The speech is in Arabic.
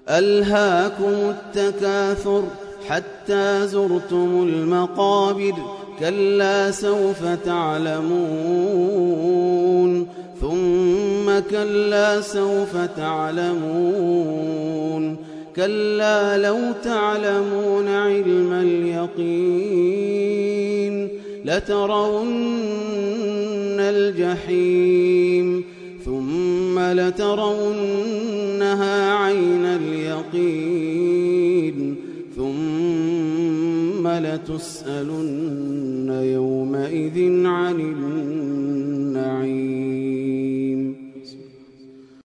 ألهاكم التكاثر حتى زرتم المقابر كلا سوف تعلمون ثم كلا سوف تعلمون كلا لو تعلمون علم اليقين لترون الجحيم ثم لترونها عين اليقين ثم لتسألن يومئذ عن النعيم.